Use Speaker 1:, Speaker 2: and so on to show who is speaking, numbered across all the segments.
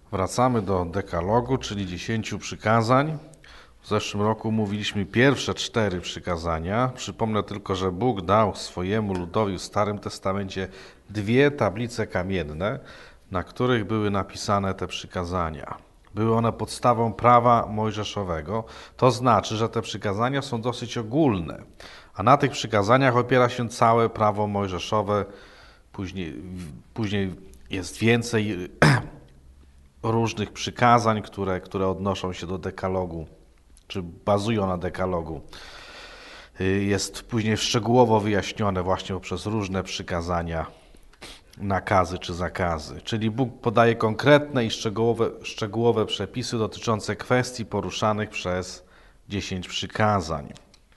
Speaker 1: Wracamy do dekalogu, czyli 10 przykazań. W zeszłym roku mówiliśmy pierwsze 4 przykazania. Przypomnę tylko, że Bóg dał swojemu ludowi w Starym Testamencie 2 tablice kamienne, na których były napisane te przykazania. Były one podstawą prawa mojżeszowego. To znaczy, że te przykazania są dosyć ogólne, a na tych przykazaniach opiera się całe prawo mojżeszowe. Później jest więcej różnych przykazań, które odnoszą się do dekalogu, czy bazują na dekalogu. Jest później szczegółowo wyjaśnione właśnie poprzez różne przykazania, nakazy czy zakazy. Czyli Bóg podaje konkretne i szczegółowe przepisy dotyczące kwestii poruszanych przez 10 przykazań.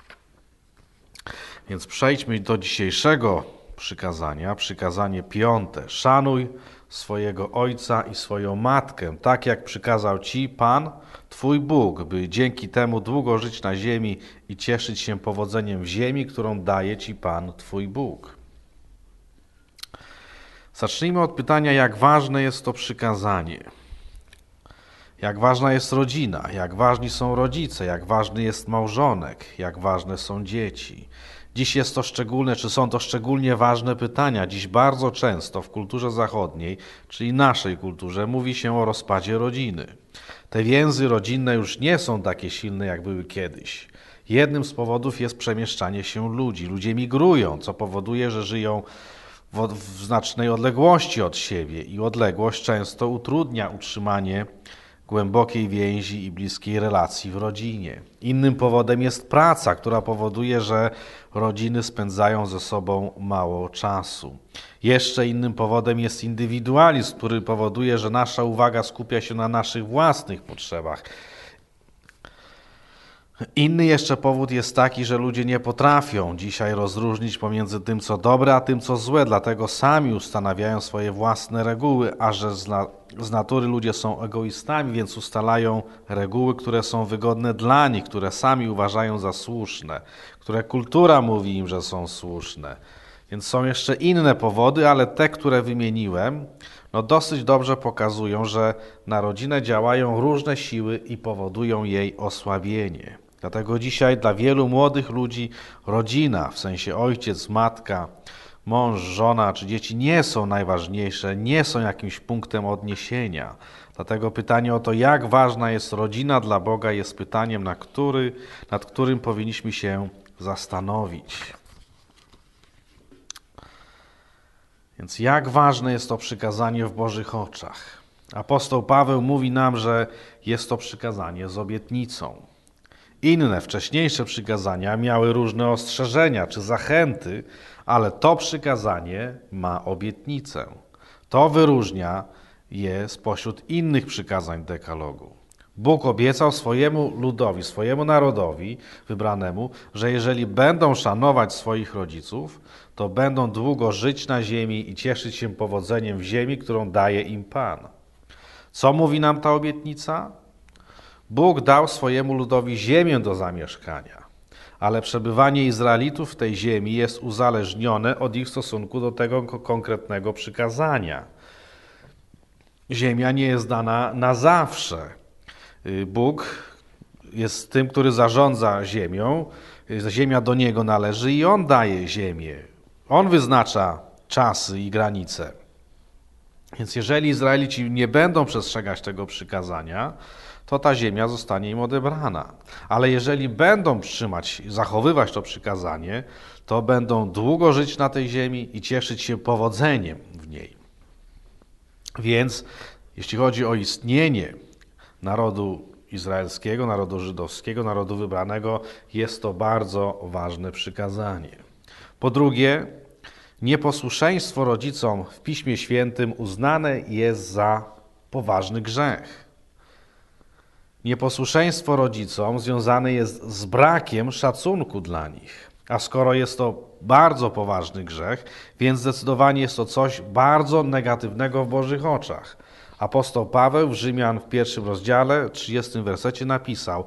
Speaker 1: Więc przejdźmy do dzisiejszego przykazania, przykazanie 5. Szanuj swojego ojca i swoją matkę, tak jak przykazał Ci Pan, Twój Bóg, by dzięki temu długo żyć na ziemi i cieszyć się powodzeniem w ziemi, którą daje Ci Pan, Twój Bóg. Zacznijmy od pytania, jak ważne jest to przykazanie. Jak ważna jest rodzina, jak ważni są rodzice, jak ważny jest małżonek, jak ważne są dzieci. Dziś jest to szczególne, czy są to szczególnie ważne pytania. Dziś bardzo często w kulturze zachodniej, czyli naszej kulturze, mówi się o rozpadzie rodziny. Te więzy rodzinne już nie są takie silne, jak były kiedyś. Jednym z powodów jest przemieszczanie się ludzi. Ludzie migrują, co powoduje, że żyją w znacznej odległości od siebie i odległość często utrudnia utrzymanie głębokiej więzi i bliskiej relacji w rodzinie. Innym powodem jest praca, która powoduje, że rodziny spędzają ze sobą mało czasu. Jeszcze innym powodem jest indywidualizm, który powoduje, że nasza uwaga skupia się na naszych własnych potrzebach. Inny jeszcze powód jest taki, że ludzie nie potrafią dzisiaj rozróżnić pomiędzy tym, co dobre, a tym, co złe, dlatego sami ustanawiają swoje własne reguły, a że z natury ludzie są egoistami, więc ustalają reguły, które są wygodne dla nich, które sami uważają za słuszne, które kultura mówi im, że są słuszne. Więc są jeszcze inne powody, ale te, które wymieniłem, dosyć dobrze pokazują, że na rodzinę działają różne siły i powodują jej osłabienie. Dlatego dzisiaj dla wielu młodych ludzi rodzina, w sensie ojciec, matka, mąż, żona czy dzieci nie są najważniejsze, nie są jakimś punktem odniesienia. Dlatego pytanie o to, jak ważna jest rodzina dla Boga, jest pytaniem, nad którym powinniśmy się zastanowić. Więc jak ważne jest to przykazanie w Bożych oczach? Apostoł Paweł mówi nam, że jest to przykazanie z obietnicą. Inne, wcześniejsze przykazania miały różne ostrzeżenia czy zachęty, ale to przykazanie ma obietnicę. To wyróżnia je spośród innych przykazań dekalogu. Bóg obiecał swojemu ludowi, swojemu narodowi wybranemu, że jeżeli będą szanować swoich rodziców, to będą długo żyć na ziemi i cieszyć się powodzeniem w ziemi, którą daje im Pan. Co mówi nam ta obietnica? Bóg dał swojemu ludowi ziemię do zamieszkania, ale przebywanie Izraelitów w tej ziemi jest uzależnione od ich stosunku do tego konkretnego przykazania. Ziemia nie jest dana na zawsze. Bóg jest tym, który zarządza ziemią, ziemia do Niego należy i On daje ziemię. On wyznacza czasy i granice. Więc jeżeli Izraelici nie będą przestrzegać tego przykazania, to ta ziemia zostanie im odebrana. Ale jeżeli będą zachowywać to przykazanie, to będą długo żyć na tej ziemi i cieszyć się powodzeniem w niej. Więc jeśli chodzi o istnienie narodu izraelskiego, narodu żydowskiego, narodu wybranego, jest to bardzo ważne przykazanie. Po drugie, nieposłuszeństwo rodzicom w Piśmie Świętym uznane jest za poważny grzech. Nieposłuszeństwo rodzicom związane jest z brakiem szacunku dla nich. A skoro jest to bardzo poważny grzech, więc zdecydowanie jest to coś bardzo negatywnego w Bożych oczach. Apostoł Paweł w Rzymian w 1 rozdziale, 30 wersecie napisał,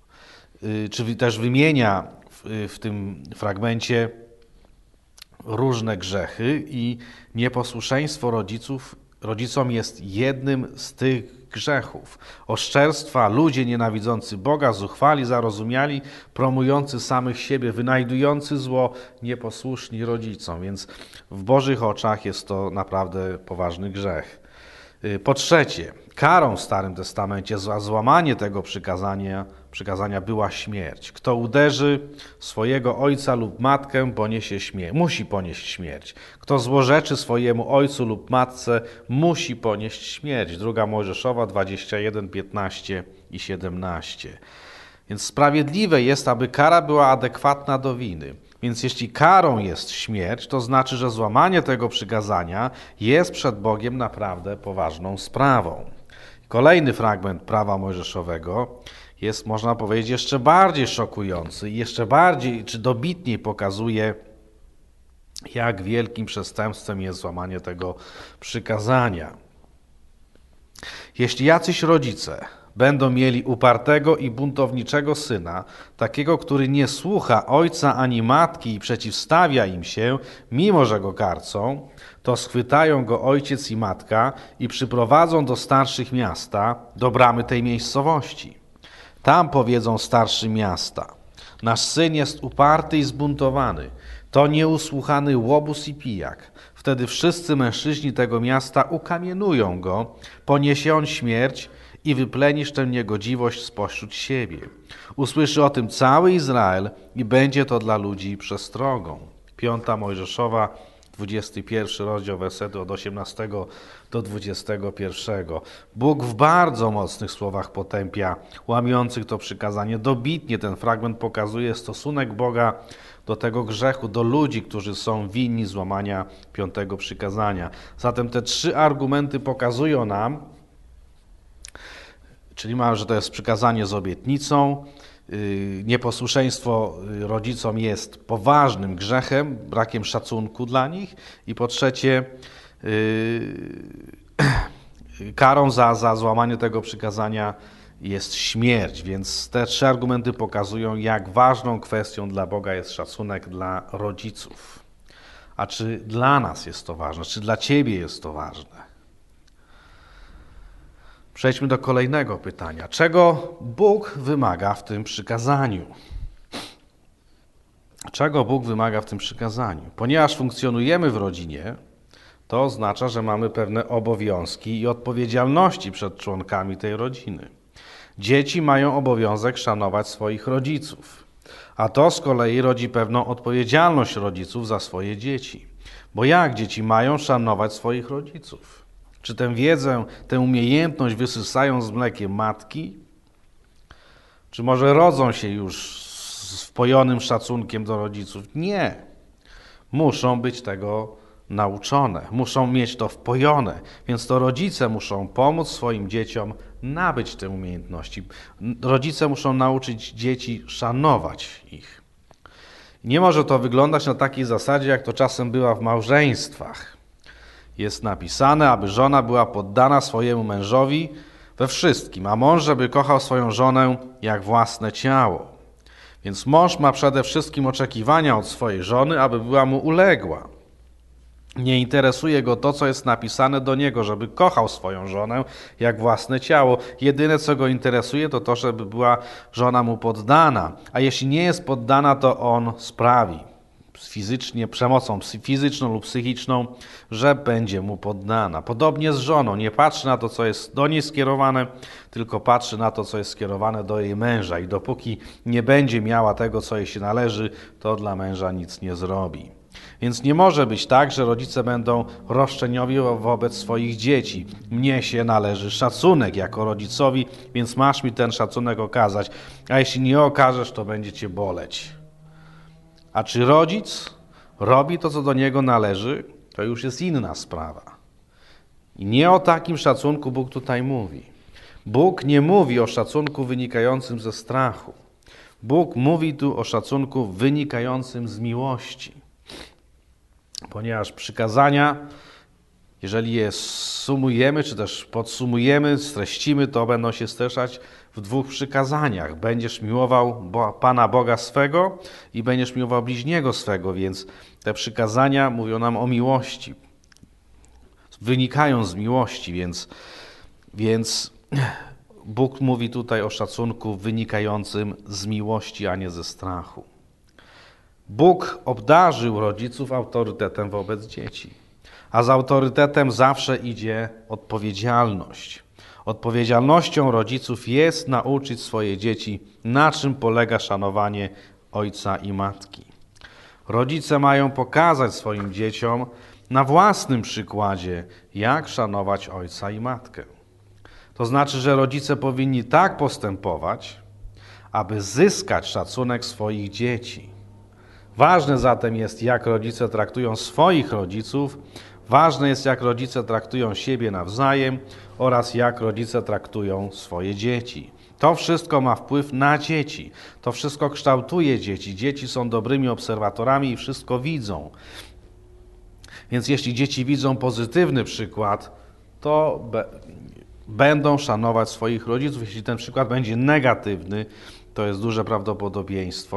Speaker 1: czy też wymienia w tym fragmencie różne grzechy i nieposłuszeństwo rodziców rodzicom jest jednym z tych grzechów. Oszczerstwa, ludzie nienawidzący Boga, zuchwali, zarozumiali, promujący samych siebie, wynajdujący zło, nieposłuszni rodzicom. Więc w Bożych oczach jest to naprawdę poważny grzech. Po trzecie, karą w Starym Testamencie za złamanie tego przykazania była śmierć. Kto uderzy swojego ojca lub matkę, musi ponieść śmierć. Kto złorzeczy swojemu ojcu lub matce, musi ponieść śmierć. 2 Mojżeszowa 21, 15 i 17. Więc sprawiedliwe jest, aby kara była adekwatna do winy. Więc jeśli karą jest śmierć, to znaczy, że złamanie tego przykazania jest przed Bogiem naprawdę poważną sprawą. Kolejny fragment prawa mojżeszowego jest, można powiedzieć, jeszcze bardziej szokujący i jeszcze bardziej czy dobitniej pokazuje, jak wielkim przestępstwem jest złamanie tego przykazania. Jeśli jacyś rodzice będą mieli upartego i buntowniczego syna, takiego, który nie słucha ojca ani matki i przeciwstawia im się, mimo że go karcą, to schwytają go ojciec i matka i przyprowadzą do starszych miasta, do bramy tej miejscowości. Tam powiedzą starszym miasta: nasz syn jest uparty i zbuntowany, to nieusłuchany łobuz i pijak. Wtedy wszyscy mężczyźni tego miasta ukamienują go, poniesie on śmierć i wyplenisz tę niegodziwość spośród siebie. Usłyszy o tym cały Izrael i będzie to dla ludzi przestrogą. 5 Mojżeszowa, 21 rozdział, wersety od 18 do 21. Bóg w bardzo mocnych słowach potępia łamiących to przykazanie. Dobitnie ten fragment pokazuje stosunek Boga do tego grzechu, do ludzi, którzy są winni złamania 5 przykazania. Zatem te 3 argumenty pokazują nam, czyli mamy, że to jest przykazanie z obietnicą, nieposłuszeństwo rodzicom jest poważnym grzechem, brakiem szacunku dla nich i po trzecie karą za złamanie tego przykazania jest śmierć, więc te 3 argumenty pokazują, jak ważną kwestią dla Boga jest szacunek dla rodziców. A czy dla nas jest to ważne? Czy dla ciebie jest to ważne? Przejdźmy do kolejnego pytania. Czego Bóg wymaga w tym przykazaniu? Czego Bóg wymaga w tym przykazaniu? Ponieważ funkcjonujemy w rodzinie, to oznacza, że mamy pewne obowiązki i odpowiedzialności przed członkami tej rodziny. Dzieci mają obowiązek szanować swoich rodziców, a to z kolei rodzi pewną odpowiedzialność rodziców za swoje dzieci. Bo jak dzieci mają szanować swoich rodziców? Czy tę wiedzę, tę umiejętność wysysają z mlekiem matki? Czy może rodzą się już z wpojonym szacunkiem do rodziców? Nie. Muszą być tego nauczone, muszą mieć to wpojone, więc to rodzice muszą pomóc swoim dzieciom nabyć te umiejętności. Rodzice muszą nauczyć dzieci szanować ich. Nie może to wyglądać na takiej zasadzie, jak to czasem bywa w małżeństwach. Jest napisane, aby żona była poddana swojemu mężowi we wszystkim, a mąż, żeby kochał swoją żonę jak własne ciało. Więc mąż ma przede wszystkim oczekiwania od swojej żony, aby była mu uległa. Nie interesuje go to, co jest napisane do niego, żeby kochał swoją żonę jak własne ciało. Jedyne, co go interesuje, to to, żeby była żona mu poddana. A jeśli nie jest poddana, to on sprawi przemocą fizyczną lub psychiczną, że będzie mu poddana. Podobnie z żoną. Nie patrzy na to, co jest do niej skierowane, tylko patrzy na to, co jest skierowane do jej męża. I dopóki nie będzie miała tego, co jej się należy, to dla męża nic nie zrobi. Więc nie może być tak, że rodzice będą roszczeniowi wobec swoich dzieci. Mnie się należy szacunek jako rodzicowi, więc masz mi ten szacunek okazać. A jeśli nie okażesz, to będzie cię boleć. A czy rodzic robi to, co do niego należy, to już jest inna sprawa. I nie o takim szacunku Bóg tutaj mówi. Bóg nie mówi o szacunku wynikającym ze strachu. Bóg mówi tu o szacunku wynikającym z miłości. Ponieważ przykazania, jeżeli je sumujemy, czy też podsumujemy, streścimy, to będą się streszczać w 2 przykazaniach. Będziesz miłował Pana Boga swego i będziesz miłował bliźniego swego, więc te przykazania mówią nam o miłości. wynikają z miłości, więc Bóg mówi tutaj o szacunku wynikającym z miłości, a nie ze strachu. Bóg obdarzył rodziców autorytetem wobec dzieci, a z autorytetem zawsze idzie odpowiedzialność. Odpowiedzialnością rodziców jest nauczyć swoje dzieci, na czym polega szanowanie ojca i matki. Rodzice mają pokazać swoim dzieciom na własnym przykładzie, jak szanować ojca i matkę. To znaczy, że rodzice powinni tak postępować, aby zyskać szacunek swoich dzieci. Ważne zatem jest, jak rodzice traktują swoich rodziców, ważne jest, jak rodzice traktują siebie nawzajem oraz jak rodzice traktują swoje dzieci. To wszystko ma wpływ na dzieci. To wszystko kształtuje dzieci. Dzieci są dobrymi obserwatorami i wszystko widzą. Więc jeśli dzieci widzą pozytywny przykład, to będą szanować swoich rodziców. Jeśli ten przykład będzie negatywny, to jest duże prawdopodobieństwo,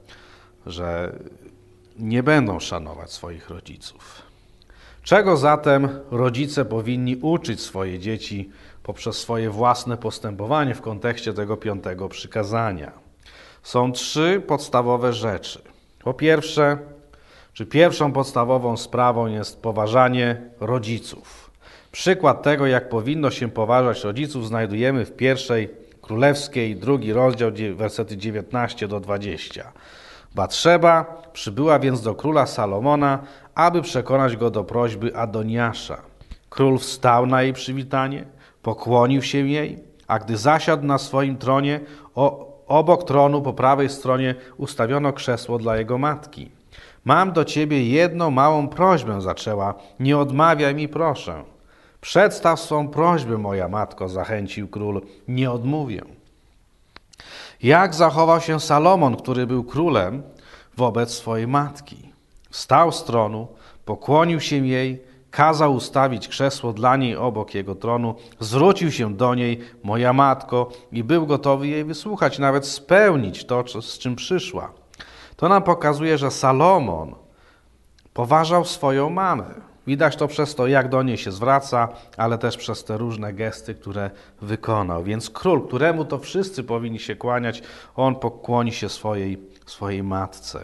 Speaker 1: że nie będą szanować swoich rodziców. Czego zatem rodzice powinni uczyć swoje dzieci poprzez swoje własne postępowanie w kontekście tego 5. przykazania? Są 3 podstawowe rzeczy. Po pierwsze, pierwszą podstawową sprawą jest poważanie rodziców. Przykład tego, jak powinno się poważać rodziców, znajdujemy w 1 Królewskiej, 2 rozdział, wersety 19 do 20. Batrzeba przybyła więc do króla Salomona, aby przekonać go do prośby Adoniasza. Król wstał na jej przywitanie, pokłonił się jej, a gdy zasiadł na swoim tronie, obok tronu po prawej stronie ustawiono krzesło dla jego matki. Mam do ciebie jedną małą prośbę, zaczęła. Nie odmawiaj mi, proszę. Przedstaw swą prośbę, moja matko, zachęcił król. Nie odmówię. Jak zachował się Salomon, który był królem, wobec swojej matki? Wstał z tronu, pokłonił się jej, kazał ustawić krzesło dla niej obok jego tronu, zwrócił się do niej, moja matko, i był gotowy jej wysłuchać, nawet spełnić to, z czym przyszła. To nam pokazuje, że Salomon poważał swoją mamę. Widać to przez to, jak do niej się zwraca, ale też przez te różne gesty, które wykonał. Więc król, któremu to wszyscy powinni się kłaniać, on pokłoni się swojej matce.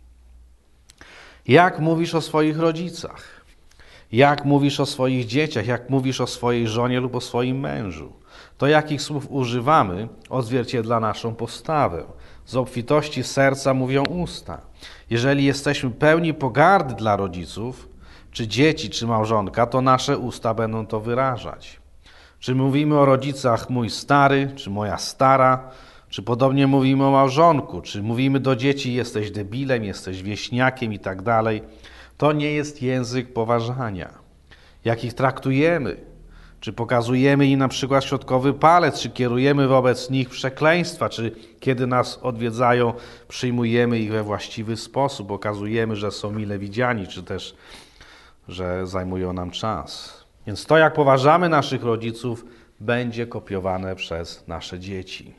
Speaker 1: Jak mówisz o swoich rodzicach? Jak mówisz o swoich dzieciach? Jak mówisz o swojej żonie lub o swoim mężu? To, jakich słów używamy, odzwierciedla naszą postawę. Z obfitości serca mówią usta. Jeżeli jesteśmy pełni pogardy dla rodziców, czy dzieci, czy małżonka, to nasze usta będą to wyrażać. Czy mówimy o rodzicach mój stary, czy moja stara, czy podobnie mówimy o małżonku, czy mówimy do dzieci jesteś debilem, jesteś wieśniakiem i tak dalej, to nie jest język poważania. Jak ich traktujemy, czy pokazujemy im na przykład środkowy palec, czy kierujemy wobec nich przekleństwa, czy kiedy nas odwiedzają, przyjmujemy ich we właściwy sposób, okazujemy, że są mile widziani, czy też że zajmują nam czas. Więc to, jak poważamy naszych rodziców, będzie kopiowane przez nasze dzieci.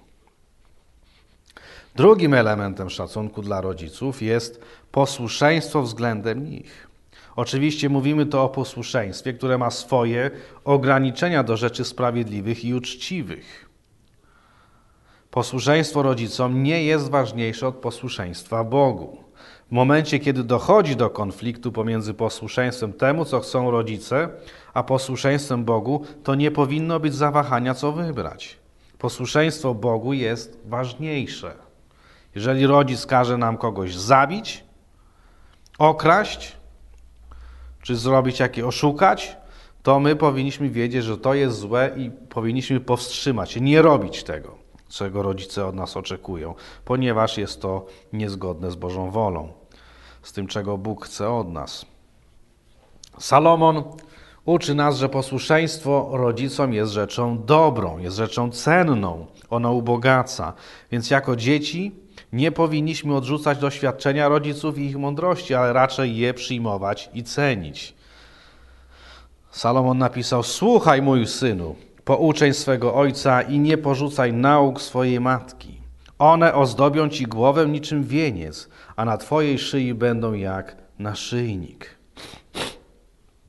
Speaker 1: Drugim elementem szacunku dla rodziców jest posłuszeństwo względem nich. Oczywiście mówimy to o posłuszeństwie, które ma swoje ograniczenia do rzeczy sprawiedliwych i uczciwych. Posłuszeństwo rodzicom nie jest ważniejsze od posłuszeństwa Bogu. W momencie, kiedy dochodzi do konfliktu pomiędzy posłuszeństwem temu, co chcą rodzice, a posłuszeństwem Bogu, to nie powinno być zawahania, co wybrać. Posłuszeństwo Bogu jest ważniejsze. Jeżeli rodzic każe nam kogoś zabić, okraść, czy oszukać, to my powinniśmy wiedzieć, że to jest złe i powinniśmy powstrzymać się, nie robić tego, czego rodzice od nas oczekują, ponieważ jest to niezgodne z Bożą wolą, z tym, czego Bóg chce od nas. Salomon uczy nas, że posłuszeństwo rodzicom jest rzeczą dobrą, jest rzeczą cenną, ono ubogaca, więc jako dzieci nie powinniśmy odrzucać doświadczenia rodziców i ich mądrości, ale raczej je przyjmować i cenić. Salomon napisał: słuchaj, mój synu, pouczeń swego ojca i nie porzucaj nauk swojej matki. One ozdobią ci głowę niczym wieniec, a na twojej szyi będą jak naszyjnik.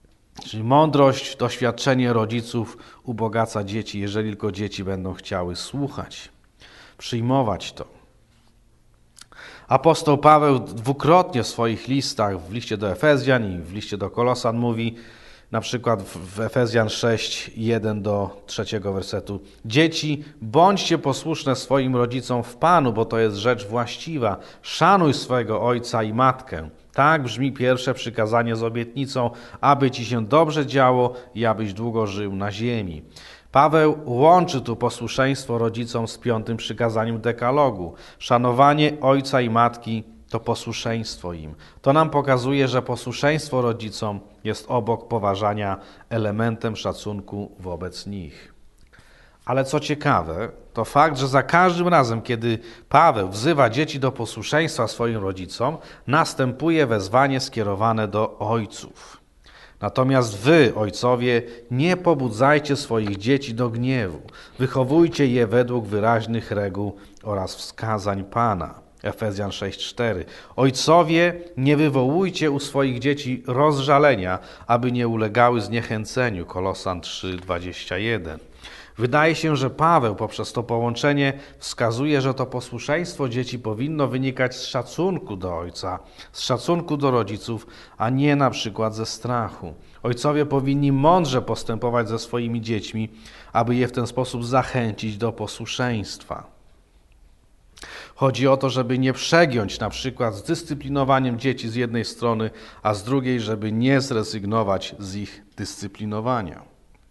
Speaker 1: Czyli mądrość, doświadczenie rodziców ubogaca dzieci, jeżeli tylko dzieci będą chciały słuchać, przyjmować to. Apostoł Paweł dwukrotnie w swoich listach, w liście do Efezjan i w liście do Kolosan mówi, na przykład w Efezjan 6, 1 do 3 wersetu: dzieci, bądźcie posłuszne swoim rodzicom w Panu, bo to jest rzecz właściwa. Szanuj swego ojca i matkę. Tak brzmi pierwsze przykazanie z obietnicą, aby ci się dobrze działo i abyś długo żył na ziemi. Paweł łączy tu posłuszeństwo rodzicom z 5. przykazaniem dekalogu. Szanowanie ojca i matki to posłuszeństwo im. To nam pokazuje, że posłuszeństwo rodzicom jest obok poważania elementem szacunku wobec nich. Ale co ciekawe, to fakt, że za każdym razem, kiedy Paweł wzywa dzieci do posłuszeństwa swoim rodzicom, następuje wezwanie skierowane do ojców. Natomiast wy, ojcowie, nie pobudzajcie swoich dzieci do gniewu. Wychowujcie je według wyraźnych reguł oraz wskazań Pana. Efezjan 6:4. Ojcowie, nie wywołujcie u swoich dzieci rozżalenia, aby nie ulegały zniechęceniu. Kolosan 3:21. Wydaje się, że Paweł poprzez to połączenie wskazuje, że to posłuszeństwo dzieci powinno wynikać z szacunku do ojca, z szacunku do rodziców, a nie na przykład ze strachu. Ojcowie powinni mądrze postępować ze swoimi dziećmi, aby je w ten sposób zachęcić do posłuszeństwa. Chodzi o to, żeby nie przegiąć na przykład z dyscyplinowaniem dzieci z jednej strony, a z drugiej, żeby nie zrezygnować z ich dyscyplinowania.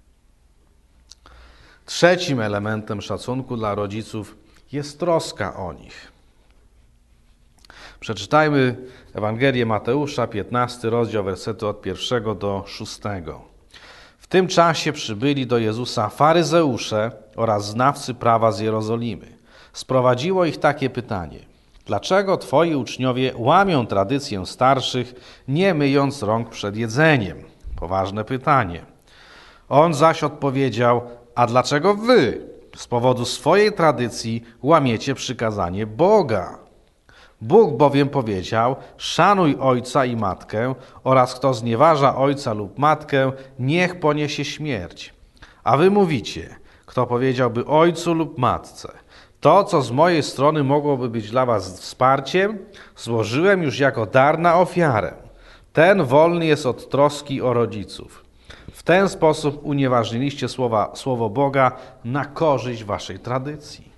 Speaker 1: Trzecim elementem szacunku dla rodziców jest troska o nich. Przeczytajmy Ewangelię Mateusza, 15 rozdział, wersety od 1 do 6. W tym czasie przybyli do Jezusa faryzeusze oraz znawcy prawa z Jerozolimy. Sprowadziło ich takie pytanie: dlaczego twoi uczniowie łamią tradycję starszych, nie myjąc rąk przed jedzeniem? Poważne pytanie. On zaś odpowiedział: a dlaczego wy z powodu swojej tradycji łamiecie przykazanie Boga? Bóg bowiem powiedział: szanuj ojca i matkę oraz kto znieważa ojca lub matkę, niech poniesie śmierć. A wy mówicie: kto powiedziałby ojcu lub matce: to, co z mojej strony mogłoby być dla was wsparciem, złożyłem już jako dar na ofiarę. Ten wolny jest od troski o rodziców. W ten sposób unieważniliście słowo Boga na korzyść waszej tradycji.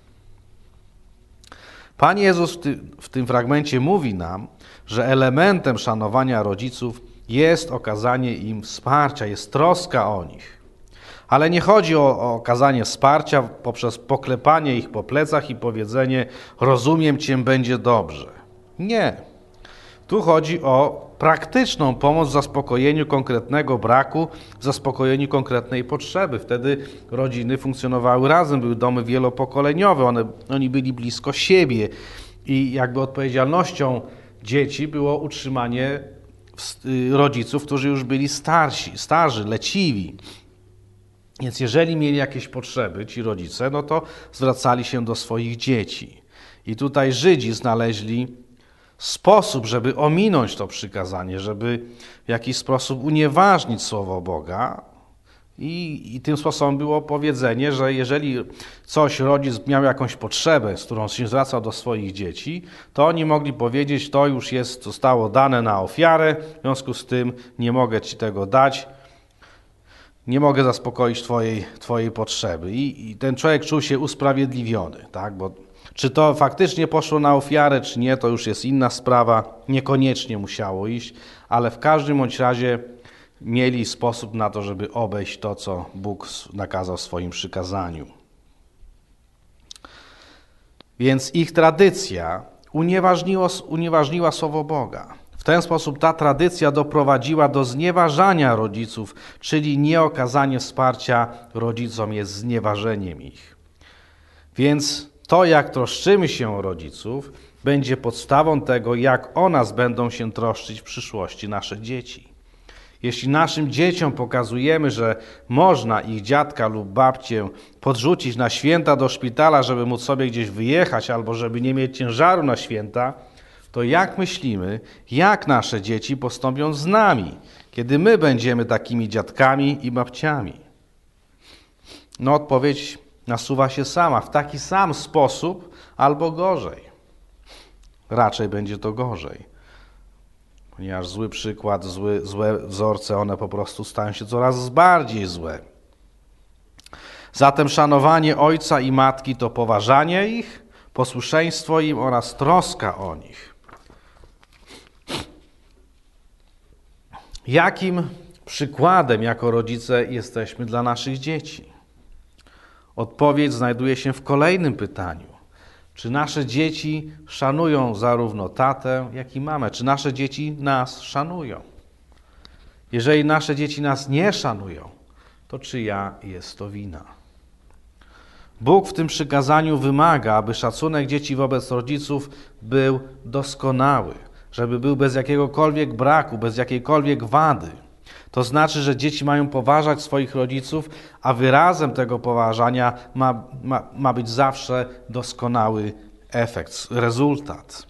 Speaker 1: Pan Jezus w tym fragmencie mówi nam, że elementem szanowania rodziców jest okazanie im wsparcia, jest troska o nich. Ale nie chodzi o okazanie wsparcia poprzez poklepanie ich po plecach i powiedzenie: rozumiem cię, będzie dobrze. Nie. Tu chodzi o praktyczną pomoc w zaspokojeniu konkretnego braku, w zaspokojeniu konkretnej potrzeby. Wtedy rodziny funkcjonowały razem, były domy wielopokoleniowe, oni byli blisko siebie i jakby odpowiedzialnością dzieci było utrzymanie rodziców, którzy już byli starzy, leciwi. Więc jeżeli mieli jakieś potrzeby, ci rodzice, no to zwracali się do swoich dzieci. I tutaj Żydzi znaleźli sposób, żeby ominąć to przykazanie, żeby w jakiś sposób unieważnić słowo Boga. I tym sposobem było powiedzenie, że jeżeli rodzic miał jakąś potrzebę, z którą się zwracał do swoich dzieci, to oni mogli powiedzieć: to już zostało dane na ofiarę, w związku z tym nie mogę ci tego dać, nie mogę zaspokoić twojej potrzeby. I ten człowiek czuł się usprawiedliwiony, tak? Bo czy to faktycznie poszło na ofiarę, czy nie, to już jest inna sprawa. Niekoniecznie musiało iść, ale w każdym bądź razie mieli sposób na to, żeby obejść to, co Bóg nakazał w swoim przykazaniu. Więc ich tradycja unieważniła słowo Boga. W ten sposób ta tradycja doprowadziła do znieważania rodziców, czyli nieokazanie wsparcia rodzicom jest znieważeniem ich. Więc to, jak troszczymy się o rodziców, będzie podstawą tego, jak o nas będą się troszczyć w przyszłości nasze dzieci. Jeśli naszym dzieciom pokazujemy, że można ich dziadka lub babcię podrzucić na święta do szpitala, żeby móc sobie gdzieś wyjechać, albo żeby nie mieć ciężaru na święta, to jak myślimy, jak nasze dzieci postąpią z nami, Kiedy my będziemy takimi dziadkami i babciami? No odpowiedź nasuwa się sama. W taki sam sposób albo gorzej. Raczej będzie to gorzej. Ponieważ zły przykład, złe wzorce, one po prostu stają się coraz bardziej złe. Zatem szanowanie ojca i matki to poważanie ich, posłuszeństwo im oraz troska o nich. Jakim przykładem jako rodzice jesteśmy dla naszych dzieci? Odpowiedź znajduje się w kolejnym pytaniu. Czy nasze dzieci szanują zarówno tatę, jak i mamę? Czy nasze dzieci nas szanują? Jeżeli nasze dzieci nas nie szanują, to czyja jest to wina? Bóg w tym przykazaniu wymaga, aby szacunek dzieci wobec rodziców był doskonały, żeby był bez jakiegokolwiek braku, bez jakiejkolwiek wady. To znaczy, że dzieci mają poważać swoich rodziców, a wyrazem tego poważania ma być zawsze doskonały efekt, rezultat.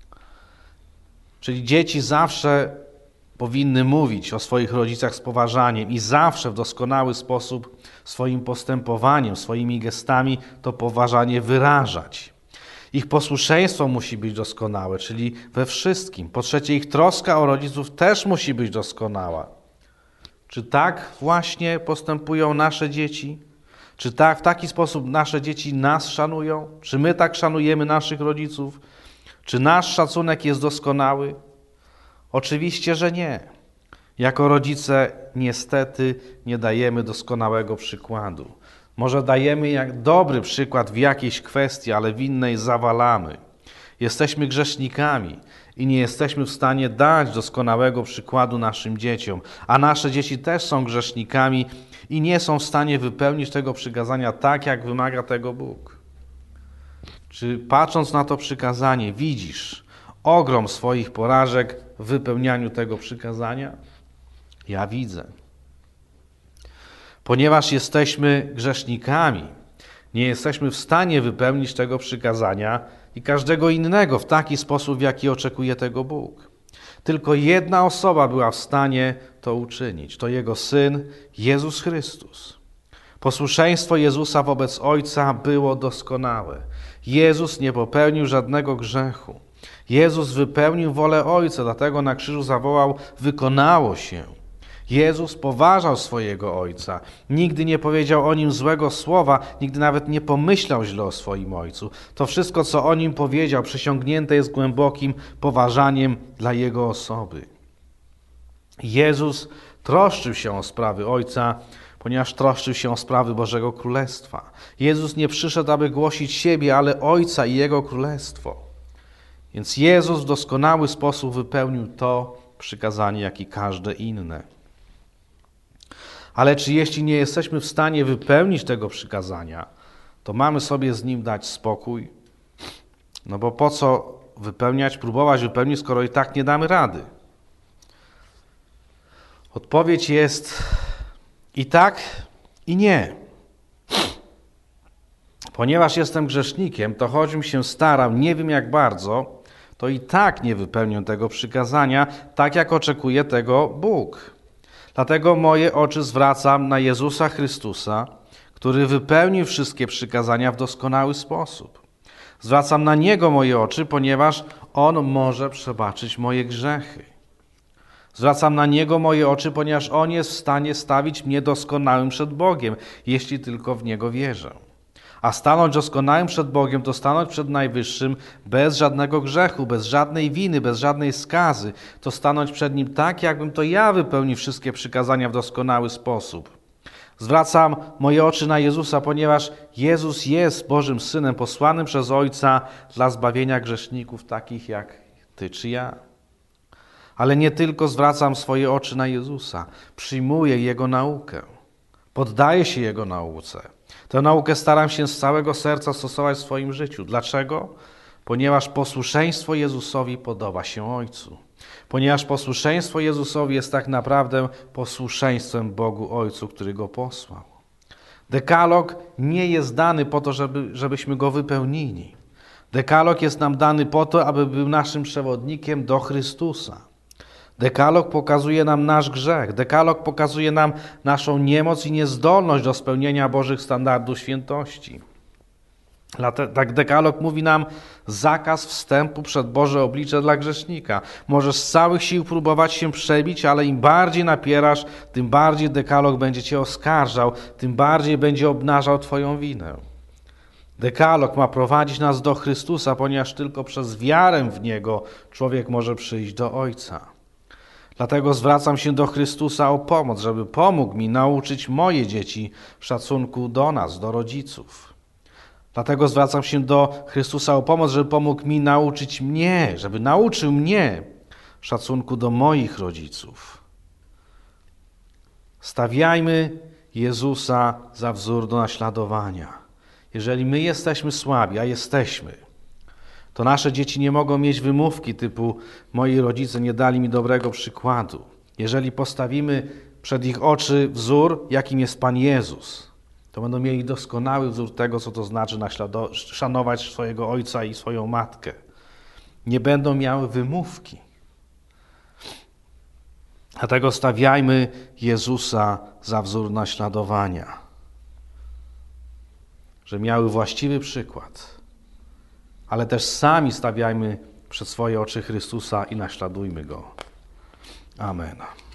Speaker 1: Czyli dzieci zawsze powinny mówić o swoich rodzicach z poważaniem i zawsze w doskonały sposób swoim postępowaniem, swoimi gestami to poważanie wyrażać. Ich posłuszeństwo musi być doskonałe, czyli we wszystkim. Po trzecie, ich troska o rodziców też musi być doskonała. Czy tak właśnie postępują nasze dzieci? Czy tak, w taki sposób nasze dzieci nas szanują? Czy my tak szanujemy naszych rodziców? Czy nasz szacunek jest doskonały? Oczywiście, że nie. Jako rodzice niestety nie dajemy doskonałego przykładu. Może dajemy jak dobry przykład w jakiejś kwestii, ale w innej zawalamy. Jesteśmy grzesznikami i nie jesteśmy w stanie dać doskonałego przykładu naszym dzieciom, a nasze dzieci też są grzesznikami i nie są w stanie wypełnić tego przykazania tak, jak wymaga tego Bóg. Czy patrząc na to przykazanie widzisz ogrom swoich porażek w wypełnianiu tego przykazania? Ja widzę. Ponieważ jesteśmy grzesznikami, nie jesteśmy w stanie wypełnić tego przykazania i każdego innego w taki sposób, w jaki oczekuje tego Bóg. Tylko jedna osoba była w stanie to uczynić. To Jego Syn, Jezus Chrystus. Posłuszeństwo Jezusa wobec Ojca było doskonałe. Jezus nie popełnił żadnego grzechu. Jezus wypełnił wolę Ojca, dlatego na krzyżu zawołał: wykonało się. Jezus poważał swojego Ojca. Nigdy nie powiedział o Nim złego słowa, nigdy nawet nie pomyślał źle o swoim Ojcu. To wszystko, co o Nim powiedział, przesiągnięte jest głębokim poważaniem dla Jego osoby. Jezus troszczył się o sprawy Ojca, ponieważ troszczył się o sprawy Bożego Królestwa. Jezus nie przyszedł, aby głosić siebie, ale Ojca i Jego Królestwo. Więc Jezus w doskonały sposób wypełnił to przykazanie, jak i każde inne. Ale czy jeśli nie jesteśmy w stanie wypełnić tego przykazania, to mamy sobie z nim dać spokój? No bo po co próbować wypełnić, skoro i tak nie damy rady? Odpowiedź jest i tak, i nie. Ponieważ jestem grzesznikiem, to choćbym się starał, nie wiem jak bardzo, to i tak nie wypełnię tego przykazania, tak jak oczekuje tego Bóg. Dlatego moje oczy zwracam na Jezusa Chrystusa, który wypełnił wszystkie przykazania w doskonały sposób. Zwracam na Niego moje oczy, ponieważ On może przebaczyć moje grzechy. Zwracam na Niego moje oczy, ponieważ On jest w stanie stawić mnie doskonałym przed Bogiem, jeśli tylko w Niego wierzę. A stanąć doskonałym przed Bogiem to stanąć przed Najwyższym bez żadnego grzechu, bez żadnej winy, bez żadnej skazy. To stanąć przed Nim tak, jakbym to ja wypełnił wszystkie przykazania w doskonały sposób. Zwracam moje oczy na Jezusa, ponieważ Jezus jest Bożym Synem posłanym przez Ojca dla zbawienia grzeszników takich jak ty czy ja. Ale nie tylko zwracam swoje oczy na Jezusa, przyjmuję Jego naukę, poddaję się Jego nauce. Tę naukę staram się z całego serca stosować w swoim życiu. Dlaczego? Ponieważ posłuszeństwo Jezusowi podoba się Ojcu. Ponieważ posłuszeństwo Jezusowi jest tak naprawdę posłuszeństwem Bogu Ojcu, który Go posłał. Dekalog nie jest dany po to, żebyśmy go wypełnili. Dekalog jest nam dany po to, aby był naszym przewodnikiem do Chrystusa. Dekalog pokazuje nam nasz grzech. Dekalog pokazuje nam naszą niemoc i niezdolność do spełnienia Bożych standardów świętości. Tak dekalog mówi nam zakaz wstępu przed Boże oblicze dla grzesznika. Możesz z całych sił próbować się przebić, ale im bardziej napierasz, tym bardziej dekalog będzie cię oskarżał, tym bardziej będzie obnażał twoją winę. Dekalog ma prowadzić nas do Chrystusa, ponieważ tylko przez wiarę w Niego człowiek może przyjść do Ojca. Dlatego zwracam się do Chrystusa o pomoc, żeby pomógł mi nauczyć moje dzieci szacunku do nas, do rodziców. Dlatego zwracam się do Chrystusa o pomoc, żeby pomógł mi nauczyć mnie, żeby nauczył mnie szacunku do moich rodziców. Stawiajmy Jezusa za wzór do naśladowania. Jeżeli my jesteśmy słabi, a jesteśmy, to nasze dzieci nie mogą mieć wymówki typu moi rodzice nie dali mi dobrego przykładu. Jeżeli postawimy przed ich oczy wzór, jakim jest Pan Jezus, to będą mieli doskonały wzór tego, co to znaczy szanować swojego ojca i swoją matkę. Nie będą miały wymówki. Dlatego stawiajmy Jezusa za wzór naśladowania, że miały właściwy przykład, ale też sami stawiajmy przed swoje oczy Chrystusa i naśladujmy Go. Amen.